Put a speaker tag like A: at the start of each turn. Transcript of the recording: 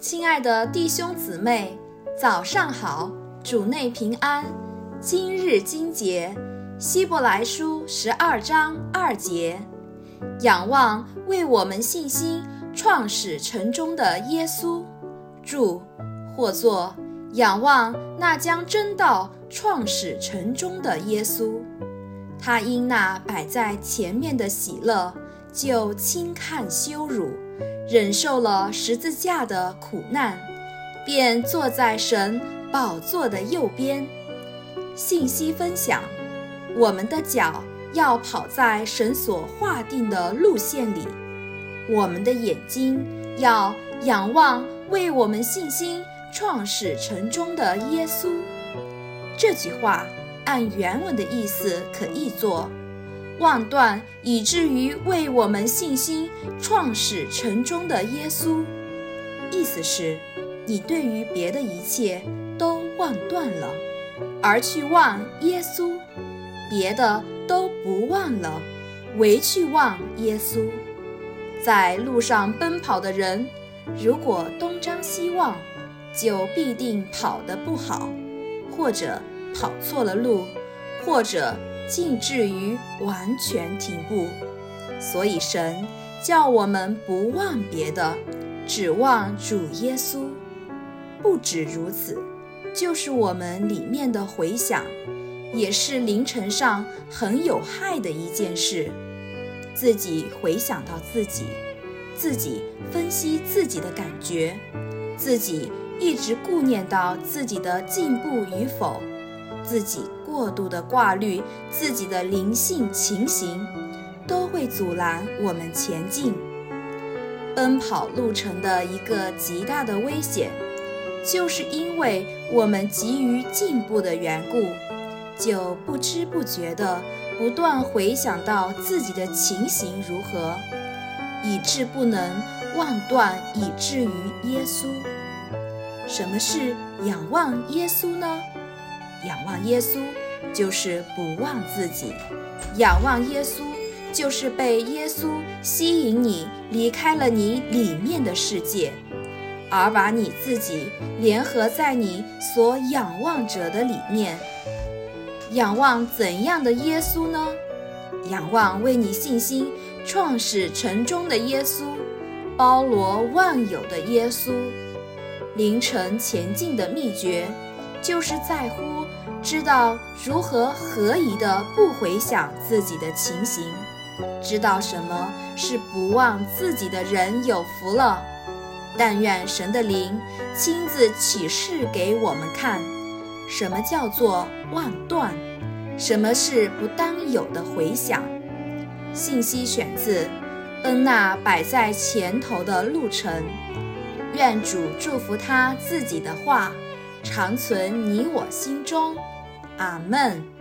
A: 亲爱的弟兄姊妹，早上好，主内平安。今日经节，希伯来书12章2节，仰望为我们信心创始成终的耶稣。注：或作仰望那将真道创始成终的耶稣。他因那摆在前面的喜乐，就轻看羞辱，忍受了十字架的苦难，便坐在神宝座的右边。信息分享：我们的脚要跑在神所划定的路线里，我们的眼睛要仰望为我们信心创始成终的耶稣。这句话按原文的意思可译作：望断以至于为我们信心创始成终的耶稣。意思是，你对于别的一切都望断了，而去望耶稣，别的都不忘了，唯去望耶稣。在路上奔跑的人，如果东张西望，就必定跑得不好，或者跑错了路，或者竟至于完全停步。所以神叫我们不望别的，只望主耶稣。不止如此，就是我们里面的回想，也是灵程上很有害的一件事。自己回想到自己，自己分析自己的感觉，自己一直顾念到自己的进步与否，自己过度的挂虑自己的灵性情形，都会阻拦我们前进。奔跑路程的一个极大的危险，就是因为我们急于进步的缘故，就不知不觉地不断回想到自己的情形如何，以致不能望断以至于耶稣。什么是仰望耶稣呢？仰望耶稣就是不忘自己，仰望耶稣就是被耶稣吸引你离开了你里面的世界，而把你自己联合在你所仰望者的里面。仰望怎样的耶稣呢？仰望为你信心创始成终的耶稣，包罗万有的耶稣。灵程前进的秘诀，就是在乎知道如何合宜的不回想自己的情形，知道什么是不忘自己的人有福了。但愿神的灵亲自启示给我们看，什么叫做望断，什么是不当有的回想。信息选自奔那摆在前头的路程。愿主祝福他自己的话常存你我心中。阿们。